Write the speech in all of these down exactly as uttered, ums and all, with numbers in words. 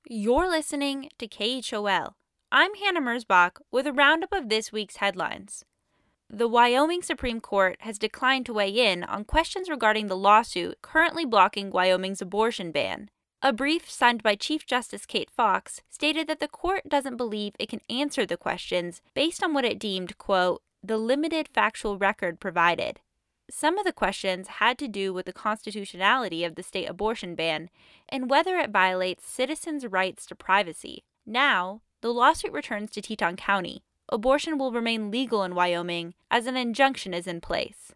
You're listening to K H O L. I'm Hannah Merzbach with a roundup of this week's headlines. The Wyoming Supreme Court has declined to weigh in on questions regarding the lawsuit currently blocking Wyoming's abortion ban. A brief signed by Chief Justice Kate Fox stated that the court doesn't believe it can answer the questions based on what it deemed, quote, the limited factual record provided. Some of the questions had to do with the constitutionality of the state abortion ban and whether it violates citizens' rights to privacy. Now, the lawsuit returns to Teton County. Abortion will remain legal in Wyoming as an injunction is in place.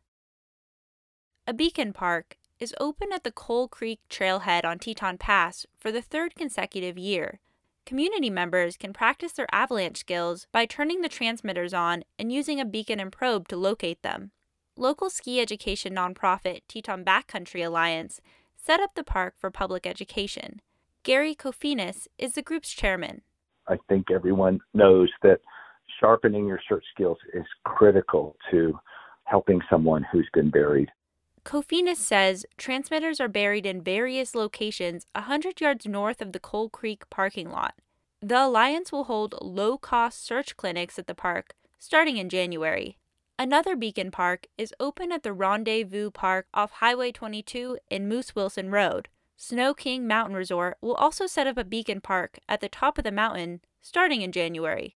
A beacon park is open at the Coal Creek Trailhead on Teton Pass for the third consecutive year. Community members can practice their avalanche skills by turning the transmitters on and using a beacon and probe to locate them. Local ski education nonprofit Teton Backcountry Alliance set up the park for public education. Gary Kofinas is the group's chairman. I think everyone knows that sharpening your search skills is critical to helping someone who's been buried. Kofinas says transmitters are buried in various locations one hundred yards north of the Coal Creek parking lot. The Alliance will hold low-cost search clinics at the park starting in January. Another beacon park is open at the Rendezvous Park off Highway twenty-two and Moose Wilson Road. Snow King Mountain Resort will also set up a beacon park at the top of the mountain starting in January.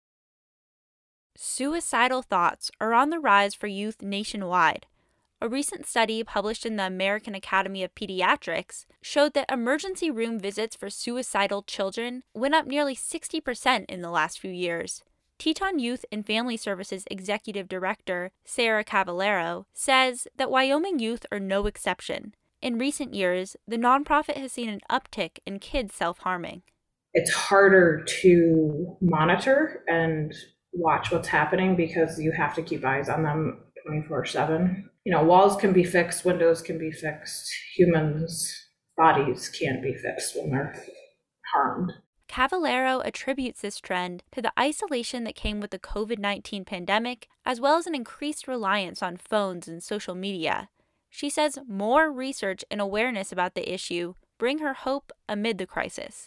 Suicidal thoughts are on the rise for youth nationwide. A recent study published in the American Academy of Pediatrics showed that emergency room visits for suicidal children went up nearly sixty percent in the last few years. Teton Youth and Family Services Executive Director Sarah Cavallero says that Wyoming youth are no exception. In recent years, the nonprofit has seen an uptick in kids self-harming. It's harder to monitor and watch what's happening because you have to keep eyes on them twenty-four seven. You know, walls can be fixed, windows can be fixed, humans' bodies can't be fixed when they're harmed. Cavallero attributes this trend to the isolation that came with the covid nineteen pandemic, as well as an increased reliance on phones and social media. She says more research and awareness about the issue bring her hope amid the crisis.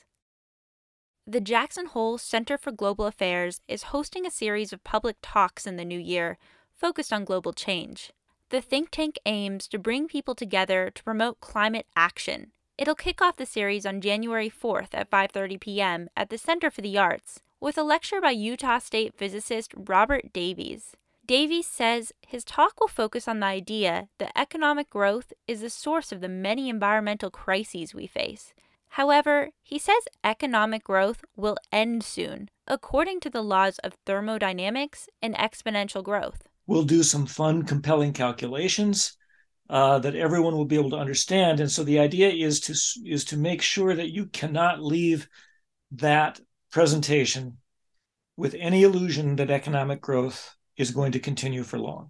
The Jackson Hole Center for Global Affairs is hosting a series of public talks in the new year focused on global change. The think tank aims to bring people together to promote climate action. It'll kick off the series on January fourth at five thirty p.m. at the Center for the Arts with a lecture by Utah State physicist Robert Davies. Davies says his talk will focus on the idea that economic growth is the source of the many environmental crises we face. However, he says economic growth will end soon, according to the laws of thermodynamics and exponential growth. We'll do some fun, compelling calculations uh, that everyone will be able to understand. And so the idea is to is to make sure that you cannot leave that presentation with any illusion that economic growth is going to continue for long.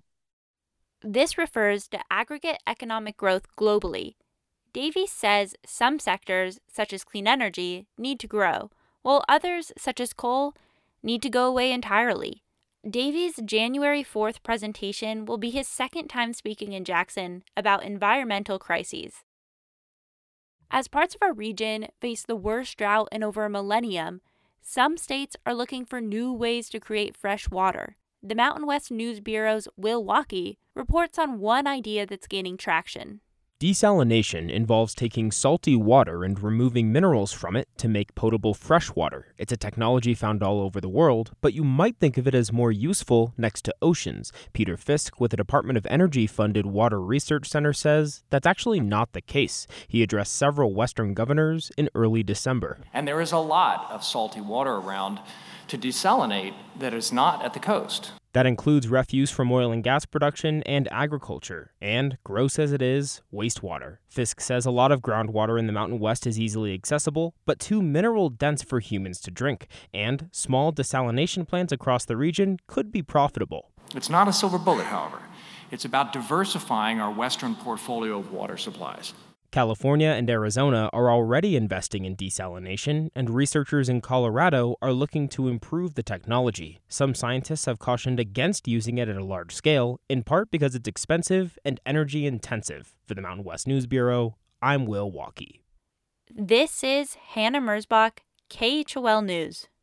This refers to aggregate economic growth globally. Davies says some sectors, such as clean energy, need to grow, while others, such as coal, need to go away entirely. Davies' January fourth presentation will be his second time speaking in Jackson about environmental crises. As parts of our region face the worst drought in over a millennium, some states are looking for new ways to create fresh water. The Mountain West News Bureau's Will Walkie reports on one idea that's gaining traction. Desalination involves taking salty water and removing minerals from it to make potable fresh water. It's a technology found all over the world, but you might think of it as more useful next to oceans. Peter Fisk with the Department of Energy-funded Water Research Center says that's actually not the case. He addressed several Western governors in early December. And there is a lot of salty water around to desalinate that is not at the coast. That includes refuse from oil and gas production and agriculture, and, gross as it is, wastewater. Fisk says a lot of groundwater in the Mountain West is easily accessible, but too mineral-dense for humans to drink, and small desalination plants across the region could be profitable. It's not a silver bullet, however. It's about diversifying our Western portfolio of water supplies. California and Arizona are already investing in desalination, and researchers in Colorado are looking to improve the technology. Some scientists have cautioned against using it at a large scale, in part because it's expensive and energy intensive. For the Mountain West News Bureau, I'm Will Walkie. This is Hannah Merzbach, K H O L News.